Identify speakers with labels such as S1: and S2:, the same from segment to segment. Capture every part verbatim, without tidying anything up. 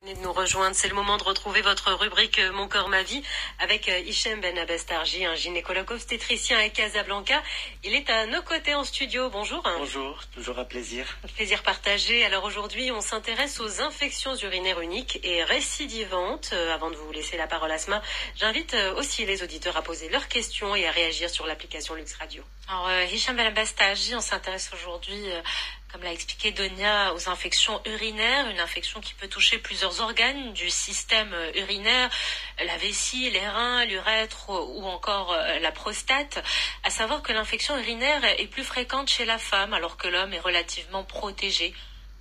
S1: De nous rejoindre, c'est le moment de retrouver votre rubrique Mon corps, ma vie avec Hichem Ben Abestarji, un gynécologue obstétricien à Casablanca. Il est à nos côtés en studio. Bonjour.
S2: Bonjour, toujours un plaisir.
S1: Un plaisir partagé. Alors aujourd'hui, on s'intéresse aux infections urinaires uniques et récidivantes. Euh, avant de vous laisser la parole, Asma, j'invite aussi les auditeurs à poser leurs questions et à réagir sur l'application Lux Radio.
S3: Alors, euh, Hichem Ben Abestarji, on s'intéresse aujourd'hui, euh, comme l'a expliqué Donia, aux infections urinaires, une infection qui peut toucher plusieurs organes du système urinaire, la vessie, les reins, l'urètre ou encore la prostate. À savoir que l'infection urinaire est plus fréquente chez la femme alors que l'homme est relativement protégé. Pourquoi ?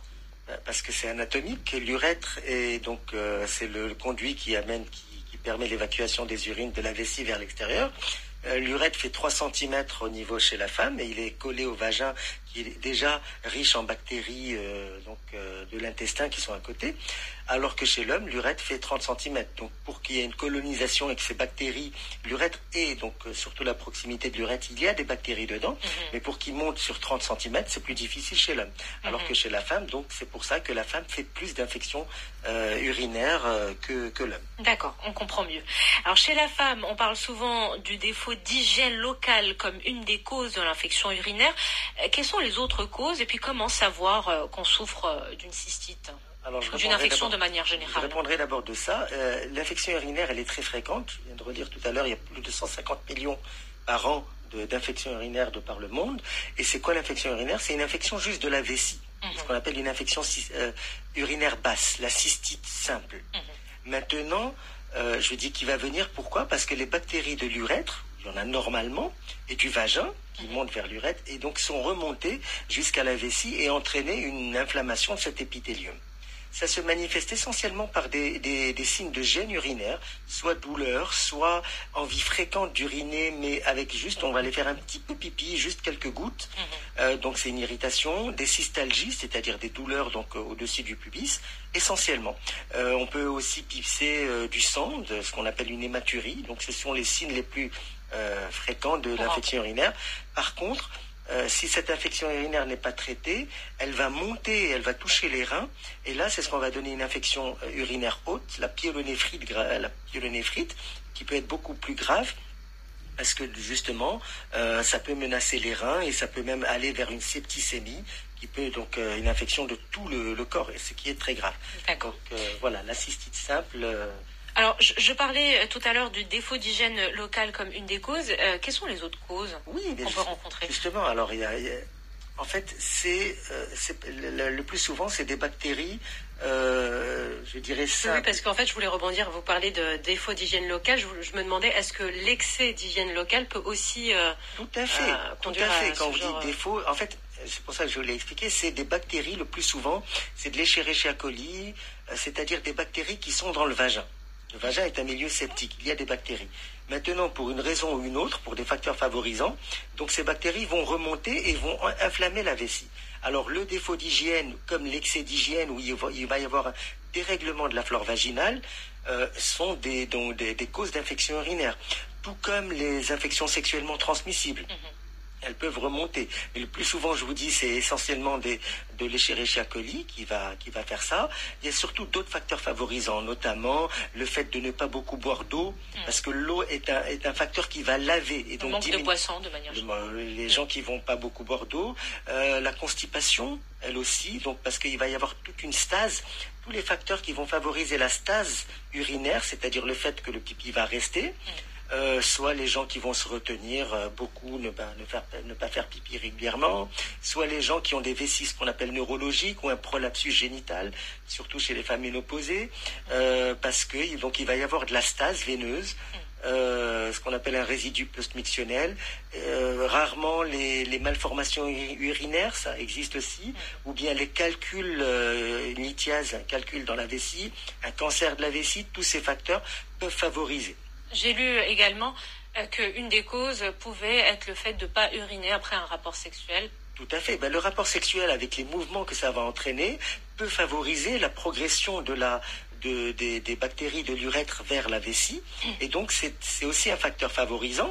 S2: Parce que c'est anatomique. L'urètre est donc euh, c'est le conduit qui amène, qui, qui permet l'évacuation des urines de la vessie vers l'extérieur. Euh, l'urètre fait trois centimètres au niveau chez la femme et il est collé au vagin qui est déjà riche en bactéries euh, donc, euh, de l'intestin qui sont à côté, alors que chez l'homme, l'urètre fait trente centimètres. Donc pour qu'il y ait une colonisation et que ces bactéries, l'urètre et donc euh, surtout la proximité de l'urètre, il y a des bactéries dedans, mm-hmm. mais pour qu'ils montent sur trente centimètres, c'est plus difficile chez l'homme. Alors mm-hmm. que chez la femme, donc c'est pour ça que la femme fait plus d'infections euh, urinaires euh, que, que l'homme.
S3: D'accord, on comprend mieux. Alors chez la femme, on parle souvent du défaut d'hygiène locale comme une des causes de l'infection urinaire. Quelles sont les autres causes et puis comment savoir euh, qu'on souffre euh, d'une cystite
S2: Alors, je
S3: ou d'une infection de manière générale?
S2: Je répondrai d'abord de ça. Euh, l'infection urinaire, elle est très fréquente. Je viens de redire tout à l'heure, il y a plus de cent cinquante millions par an de, d'infections urinaires de par le monde. Et c'est quoi l'infection urinaire? C'est une infection juste de la vessie, mm-hmm. ce qu'on appelle une infection euh, urinaire basse, la cystite simple. Mm-hmm. Maintenant, euh, je dis qu'il va venir. Pourquoi? Parce que les bactéries de l'urètre, il y en a normalement, et du vagin, qui mm-hmm. montent vers l'urètre, et donc sont remontées jusqu'à la vessie et entraîner une inflammation de cet épithélium. Ça se manifeste essentiellement par des, des, des signes de gêne urinaire, soit douleur, soit envie fréquente d'uriner, mais avec juste, on va aller faire un petit peu pipi, juste quelques gouttes. Mmh. Euh, donc c'est une irritation, des cystalgies, c'est-à-dire des douleurs donc euh, au-dessus du pubis, essentiellement. Euh, on peut aussi pisser euh, du sang, de ce qu'on appelle une hématurie. Donc ce sont les signes les plus euh, fréquents de l'infection urinaire. Par contre, Euh, si cette infection urinaire n'est pas traitée, elle va monter, elle va toucher les reins, et là, c'est ce qu'on va donner une infection urinaire haute, la pyélonéphrite, la pyélonéphrite, qui peut être beaucoup plus grave, parce que justement, euh, ça peut menacer les reins, et ça peut même aller vers une septicémie, qui peut donc euh, une infection de tout le, le corps, et ce qui est très grave.
S3: D'accord.
S2: Donc euh, voilà, la cystite simple. Euh,
S3: Alors, je, je parlais tout à l'heure du défaut d'hygiène locale comme une des causes. Euh, quelles sont les autres causes
S2: oui,
S3: qu'on
S2: juste,
S3: peut rencontrer?
S2: Justement, alors, il y a, il y a, en fait, c'est, euh, c'est le, le plus souvent, c'est des bactéries, euh, je dirais simples.
S1: Oui, parce qu'en fait, je voulais rebondir. Vous parlez de défaut d'hygiène locale. Je, je me demandais, est-ce que l'excès d'hygiène locale peut aussi euh,
S2: tout à fait,
S1: euh,
S2: tout à fait. Quand vous dites défaut, en fait, c'est pour ça que je l'ai expliqué, c'est des bactéries, le plus souvent, c'est de l'Escherichia coli, euh, c'est-à-dire des bactéries qui sont dans le vagin. Le vagin est un milieu septique, il y a des bactéries. Maintenant, pour une raison ou une autre, pour des facteurs favorisants, donc ces bactéries vont remonter et vont inflammer la vessie. Alors le défaut d'hygiène, comme l'excès d'hygiène, où il va y avoir un dérèglement de la flore vaginale, euh, sont des, donc, des, des causes d'infection urinaire, tout comme les infections sexuellement transmissibles. Mm-hmm. Elles peuvent remonter. Mais le plus souvent, je vous dis, c'est essentiellement des, de l'Escherichia coli qui va, qui va faire ça. Il y a surtout d'autres facteurs favorisants, notamment le fait de ne pas beaucoup boire d'eau, mmh. parce que l'eau est un, est un facteur qui va laver. Et
S3: le
S2: donc
S3: manque
S2: diminue,
S3: de boissons, de manière générale.
S2: Les gens qui vont pas beaucoup boire d'eau. Euh, la constipation, elle aussi, donc parce qu'il va y avoir toute une stase. Tous les facteurs qui vont favoriser la stase urinaire, c'est-à-dire le fait que le pipi va rester, mmh. Euh, soit les gens qui vont se retenir euh, beaucoup, ne pas, ne, faire, ne pas faire pipi régulièrement, soit les gens qui ont des vessies, ce qu'on appelle neurologiques, ou un prolapsus génital, surtout chez les femmes ménopausées, euh, parce que donc il va y avoir de la stase veineuse, euh, ce qu'on appelle un résidu post-mictionnel. Euh, rarement les, les malformations urinaires, ça existe aussi, ou bien les calculs, euh, une lithiase, un calcul dans la vessie, un cancer de la vessie, tous ces facteurs peuvent favoriser.
S3: J'ai lu également euh, qu'une des causes pouvait être le fait de ne pas uriner après un rapport sexuel.
S2: Tout à fait. Ben, le rapport sexuel, avec les mouvements que ça va entraîner, peut favoriser la progression de la, de, des, des bactéries de l'urètre vers la vessie. Et donc, c'est, c'est aussi un facteur favorisant.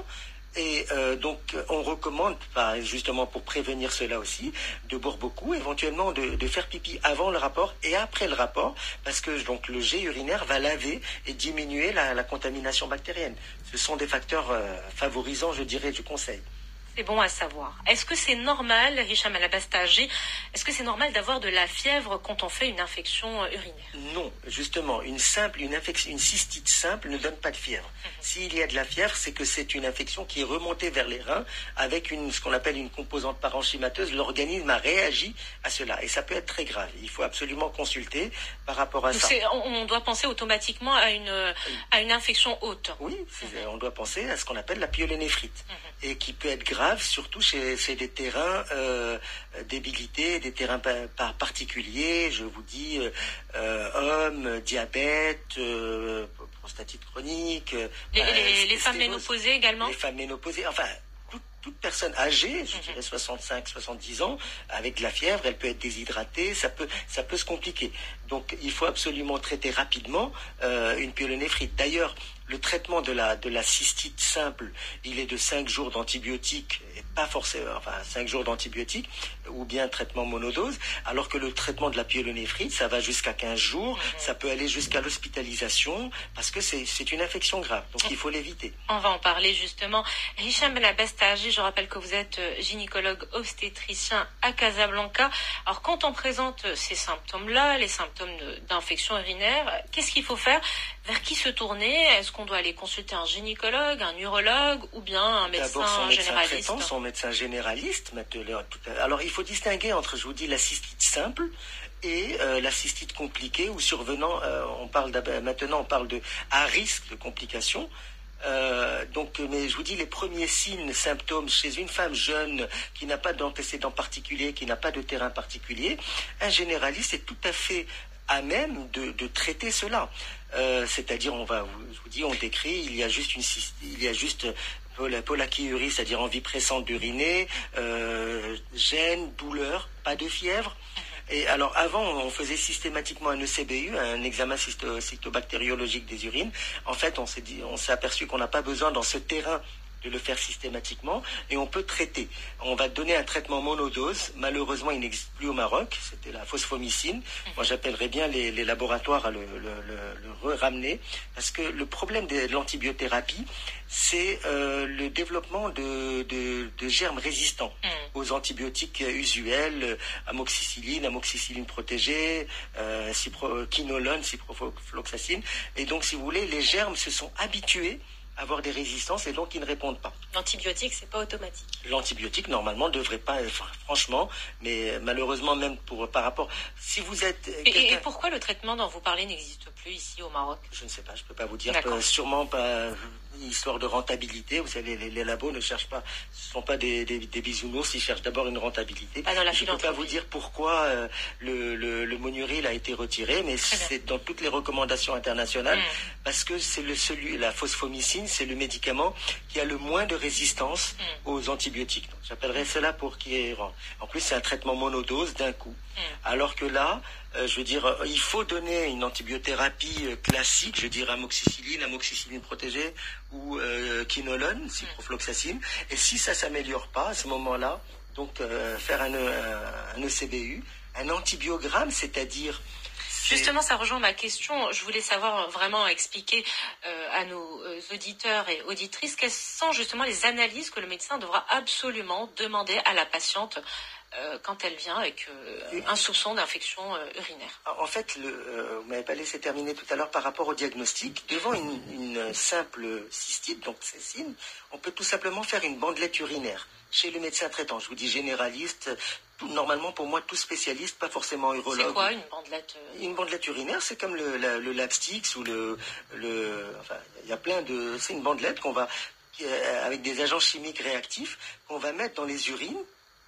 S2: Et euh, donc, on recommande, bah, justement pour prévenir cela aussi, de boire beaucoup, éventuellement de, de faire pipi avant le rapport et après le rapport, parce que donc le jet urinaire va laver et diminuer la, la contamination bactérienne. Ce sont des facteurs euh, favorisants, je dirais, du conseil.
S3: C'est bon à savoir. Est-ce que c'est normal, Hicham Alabastaji, est-ce que c'est normal d'avoir de la fièvre quand on fait une infection urinaire?
S2: Non, justement, une simple, une infection, une cystite simple ne donne pas de fièvre. Mmh. S'il y a de la fièvre, c'est que c'est une infection qui est remontée vers les reins avec une, ce qu'on appelle une composante parenchymateuse. L'organisme a réagi à cela et ça peut être très grave. Il faut absolument consulter par rapport à
S3: Donc
S2: ça.
S3: On doit penser automatiquement à une, à une infection haute.
S2: Oui, mmh. on doit penser à ce qu'on appelle la pyélonéphrite mmh. et qui peut être grave, surtout chez, chez des terrains euh, débilités, des terrains par, par particuliers, je vous dis euh, hommes, diabète, euh, prostatite chronique.
S3: Les, bah, les, les femmes ménopausées également.
S2: Les femmes ménopausées, enfin toute, toute personne âgée, je dirais soixante-cinq, soixante-dix ans, avec de la fièvre, elle peut être déshydratée, ça peut, ça peut se compliquer. Donc il faut absolument traiter rapidement euh, une pyélonéphrite. D'ailleurs, le traitement de la, de la cystite simple, il est de cinq jours d'antibiotiques, et pas forcément, enfin cinq jours d'antibiotiques, ou bien traitement monodose, alors que le traitement de la pyélonéphrite, ça va jusqu'à quinze jours, mmh. ça peut aller jusqu'à l'hospitalisation, parce que c'est, c'est une infection grave, donc il faut l'éviter.
S3: On va en parler justement. Hicham Alabastaji, je rappelle que vous êtes gynécologue obstétricien à Casablanca. Alors quand on présente ces symptômes-là, les symptômes d'infection urinaire, qu'est-ce qu'il faut faire? Vers qui se tourner? Est-ce qu'on doit aller consulter un gynécologue, un urologue ou bien un médecin
S2: son
S3: généraliste?
S2: Médecin traitant, son médecin généraliste. Alors il faut distinguer entre, je vous dis, la cystite simple et euh, la cystite compliquée ou survenant. Euh, on parle maintenant, on parle de à risque de complications. Euh, donc, mais je vous dis, les premiers signes, symptômes chez une femme jeune qui n'a pas d'antécédents particuliers, qui n'a pas de terrain particulier, un généraliste est tout à fait à même de, de traiter cela. Euh, c'est-à-dire, on va, je vous dis, on décrit, il y a juste une, il y a juste la polachyurie, c'est-à-dire envie pressante d'uriner, euh, gêne, douleur, pas de fièvre. Et alors avant, on faisait systématiquement un E C B U, un examen cysto- cytobactériologique des urines. En fait, on s'est dit, on s'est aperçu qu'on n'a pas besoin dans ce terrain de le faire systématiquement, et on peut traiter. On va donner un traitement monodose. Malheureusement, il n'existe plus au Maroc. C'était la phosphomycine. Moi, j'appellerais bien les, les laboratoires à le, le, le, le ramener, parce que le problème de l'antibiothérapie, c'est euh, le développement de, de, de germes résistants mm. aux antibiotiques usuels, amoxicilline, amoxicilline protégée, euh, cipro, quinolone, ciprofloxacine. Et donc, si vous voulez, les germes se sont habitués avoir des résistances et donc ils ne répondent pas.
S3: L'antibiotique, c'est pas automatique.
S2: L'antibiotique, normalement, ne devrait pas, franchement, mais malheureusement, même pour, par rapport, si vous êtes...
S3: Et, et pourquoi le traitement dont vous parlez n'existe plus ici au Maroc?
S2: Je ne sais pas, je ne peux pas vous dire, euh, sûrement pas... Histoire de rentabilité, vous savez, les, les labos ne cherchent pas, ce ne sont pas des, des, des bisounours, ils cherchent d'abord une rentabilité.
S3: Pas dans la
S2: je ne peux pas vous dire pourquoi euh, le, le, le monuril a été retiré, mais c'est dans toutes les recommandations internationales, mm. parce que c'est le celui, la phosphomycine, c'est le médicament qui a le moins de résistance mm. aux antibiotiques. Donc, j'appellerais cela pour qui est... En plus, c'est un traitement monodose d'un coup. Mm. Alors que là, Euh, je veux dire, euh, il faut donner une antibiothérapie euh, classique, je veux dire amoxicilline, amoxicilline protégée ou euh, quinolone, ciprofloxacine. Et si ça s'améliore pas, à ce moment-là, donc euh, faire un, un, un E C B U, un antibiogramme, c'est-à-dire...
S3: Justement, ça rejoint ma question. Je voulais savoir vraiment expliquer euh, à nos euh, auditeurs et auditrices quelles sont justement les analyses que le médecin devra absolument demander à la patiente Euh, quand elle vient avec euh, un soupçon d'infection euh, urinaire.
S2: En fait, le, euh, vous m'avez pas laissé terminer tout à l'heure par rapport au diagnostic. Devant une, une simple cystite, donc cécine, on peut tout simplement faire une bandelette urinaire chez le médecin traitant. Je vous dis généraliste, tout, normalement pour moi tout spécialiste, pas forcément urologue.
S3: C'est quoi une bandelette euh...
S2: Une bandelette urinaire, c'est comme le, la, le Labstix ou le, le, enfin, il y a plein de, c'est une bandelette qu'on va, euh, avec des agents chimiques réactifs, qu'on va mettre dans les urines.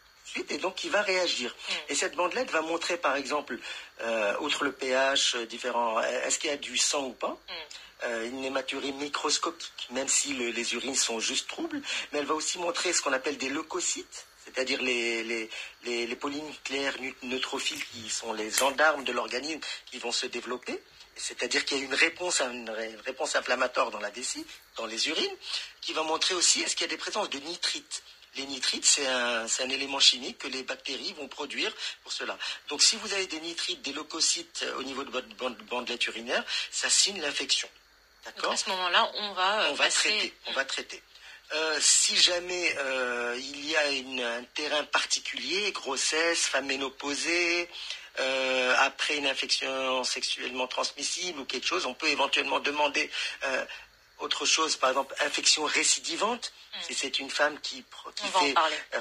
S2: Et donc il va réagir. Mm. Et cette bandelette va montrer, par exemple, euh, outre le pH euh, différent, est-ce qu'il y a du sang ou pas, mm. euh, une hématurie microscopique, même si le, les urines sont juste troubles, mais elle va aussi montrer ce qu'on appelle des leucocytes, c'est-à-dire les, les, les, les polynucléaires neutrophiles qui sont les gendarmes de l'organisme qui vont se développer. C'est-à-dire qu'il y a une réponse, une réponse inflammatoire dans la vessie, dans les urines, qui va montrer aussi est-ce qu'il y a des présences de nitrites. Les nitrites, c'est un, c'est un élément chimique que les bactéries vont produire pour cela. Donc si vous avez des nitrites, des leucocytes au niveau de votre bandelette urinaire, ça signe l'infection.
S3: D'accord ? À ce moment-là, on va,
S2: on va passer... traiter. On va traiter. Euh, si jamais euh, il y a une, un terrain particulier, grossesse, femme ménopausée, euh, après une infection sexuellement transmissible ou quelque chose, on peut éventuellement demander euh, autre chose, par exemple infection récidivante, mmh. si c'est une femme qui, qui fait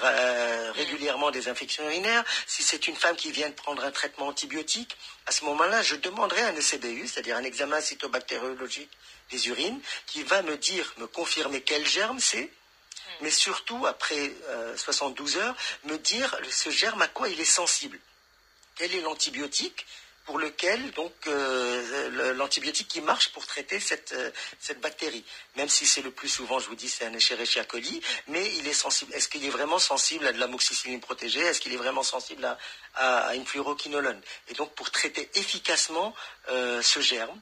S2: euh, régulièrement mmh. des infections urinaires, si c'est une femme qui vient de prendre un traitement antibiotique, à ce moment-là, je demanderai un E C B U, c'est-à-dire un examen cytobactériologique des urines, qui va me dire, me confirmer quel germe c'est, mmh. mais surtout, après euh, soixante-douze heures, me dire ce germe à quoi il est sensible. Quel est l'antibiotique pour lequel, donc, euh, l'antibiotique qui marche pour traiter cette, euh, cette bactérie. Même si c'est le plus souvent, je vous dis, c'est un Escherichia coli, mais il est sensible. Est-ce qu'il est vraiment sensible à de l'amoxicilline protégée? Est-ce qu'il est vraiment sensible à, à, à une fluoroquinolone? Et donc, pour traiter efficacement euh, ce germe,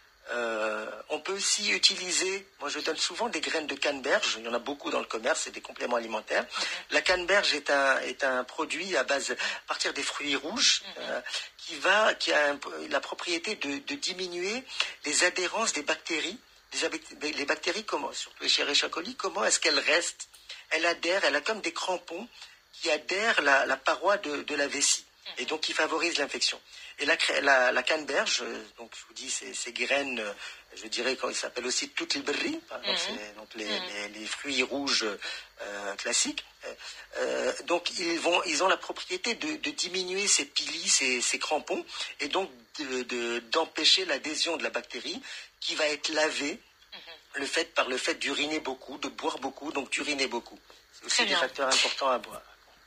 S2: Euh, on peut aussi utiliser, moi je donne souvent des graines de canneberge, il y en a beaucoup dans le commerce, c'est des compléments alimentaires. Mm-hmm. La canneberge est un, est un produit à base, à partir des fruits rouges, mm-hmm. euh, qui, va, qui a un, la propriété de, de diminuer les adhérences des bactéries. Les, les bactéries, comment, surtout les Escherichia coli, comment est-ce qu'elles restent? Elle adhère, elle a comme des crampons qui adhèrent la, la paroi de, de la vessie. Et donc qui favorise l'infection. Et la, la, la canneberge, donc je vous dis, ces, ces graines, je dirais qu'il s'appelle aussi tutlberry, par exemple, mm-hmm. c'est donc les, mm-hmm. les, les fruits rouges euh, classiques. Euh, donc ils, vont, ils ont la propriété de, de diminuer ces pilis, ces, ces crampons, et donc de, de, d'empêcher l'adhésion de la bactérie qui va être lavée mm-hmm. le fait, par le fait d'uriner beaucoup, de boire beaucoup, donc d'uriner beaucoup. C'est aussi des facteurs importants à boire.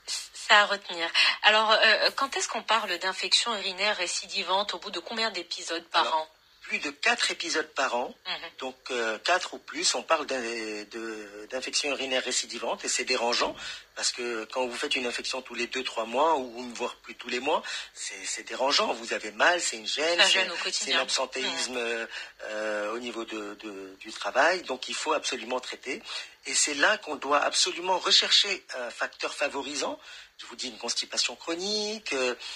S3: Ça à retenir. Alors, euh, quand est-ce qu'on parle d'infection urinaire récidivante? Au bout de combien d'épisodes par
S2: Alors,
S3: an?
S2: Plus de quatre épisodes par an, mm-hmm. donc euh, quatre ou plus, on parle d'infection urinaire récidivante et c'est dérangeant parce que quand vous faites une infection tous les deux, trois mois ou voire plus tous les mois, c'est dérangeant. Vous avez mal, c'est une gêne, c'est un absentéisme mm-hmm. euh, au niveau de, de, du travail, donc il faut absolument traiter. Et c'est là qu'on doit absolument rechercher un facteur favorisant. Je vous dis une constipation chronique,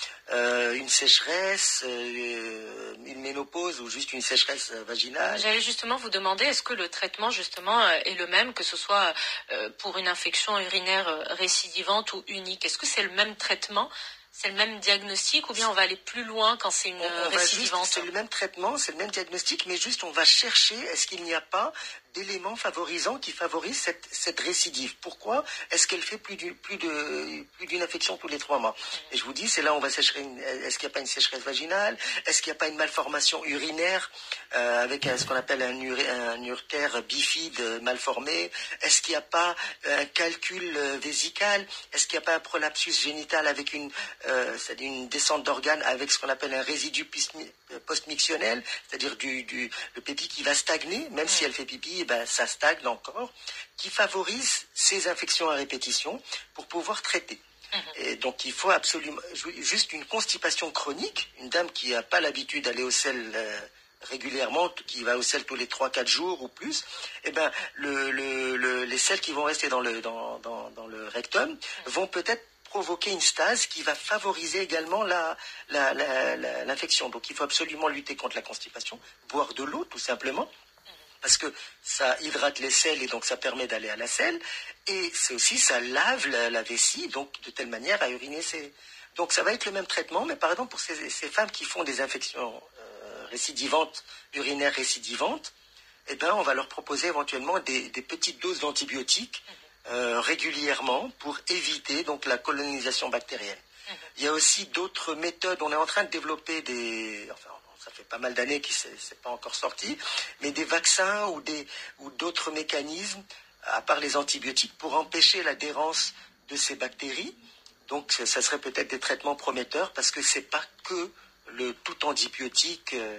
S2: euh, une sécheresse, euh, une ménopause ou juste une sécheresse vaginale.
S3: J'allais justement vous demander, est-ce que le traitement justement est le même, que ce soit pour une infection urinaire récidivante ou unique? Est-ce que c'est le même traitement? C'est le même diagnostic ou bien on va aller plus loin quand c'est une on, on récidivante?
S2: C'est le même traitement, c'est le même diagnostic, mais juste on va chercher est-ce qu'il n'y a pas d'éléments favorisants qui favorisent cette, cette récidive. Pourquoi est-ce qu'elle fait plus d'une plus de, plus d'une infection tous les trois mois? Et je vous dis, c'est là où on va sécher. Est-ce qu'il n'y a pas une sécheresse vaginale? Est-ce qu'il n'y a pas une malformation urinaire euh, avec un, ce qu'on appelle un, ur, un urtère bifide mal formé? Est-ce qu'il n'y a pas un calcul vésical? Est-ce qu'il n'y a pas un prolapsus génital avec une, euh, c'est-à-dire une descente d'organes avec ce qu'on appelle un résidu postmictionnel, c'est-à-dire du, du, le pipi qui va stagner, même si elle fait pipi, ben, ça stagne encore, qui favorise ces infections à répétition pour pouvoir traiter. Mmh. Et donc il faut absolument, juste une constipation chronique, une dame qui n'a pas l'habitude d'aller au sel euh, régulièrement, qui va au sel tous les trois quatre jours ou plus, eh ben, le, le, le, les sels qui vont rester dans le, dans, dans, dans le rectum mmh. vont peut-être provoquer une stase qui va favoriser également la, la, la, la, l'infection. Donc il faut absolument lutter contre la constipation, boire de l'eau tout simplement, parce que ça hydrate les selles et donc ça permet d'aller à la selle, et c'est aussi ça lave la, la vessie, donc de telle manière à uriner ses... Donc ça va être le même traitement, mais par exemple pour ces, ces femmes qui font des infections euh, récidivantes, urinaires récidivantes, eh ben on va leur proposer éventuellement des, des petites doses d'antibiotiques euh, régulièrement pour éviter donc la colonisation bactérienne. Mmh. Il y a aussi d'autres méthodes, on est en train de développer des... Enfin, ça fait pas mal d'années que ce n'est pas encore sorti, mais des vaccins ou, des, ou d'autres mécanismes, à part les antibiotiques, pour empêcher l'adhérence de ces bactéries. Donc ça serait peut-être des traitements prometteurs, parce que ce n'est pas que le tout antibiotique euh,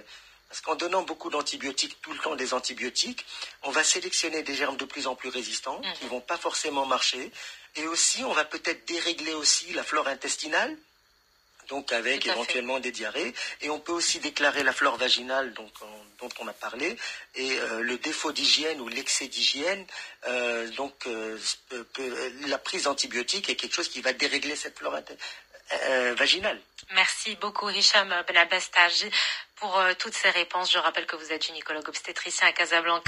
S2: Parce qu'en donnant beaucoup d'antibiotiques, tout le temps des antibiotiques, on va sélectionner des germes de plus en plus résistants, mmh. qui ne vont pas forcément marcher. Et aussi, on va peut-être dérégler aussi la flore intestinale, donc avec éventuellement fait. des diarrhées. Et on peut aussi déclarer la flore vaginale, donc, on, dont on a parlé. Et euh, le défaut d'hygiène ou l'excès d'hygiène, euh, donc euh, peut, la prise d'antibiotiques est quelque chose qui va dérégler cette flore intestinale. Euh, vaginale.
S3: Merci beaucoup Hicham Benabestaji pour euh, toutes ces réponses. Je rappelle que vous êtes gynécologue obstétricien à Casablanca.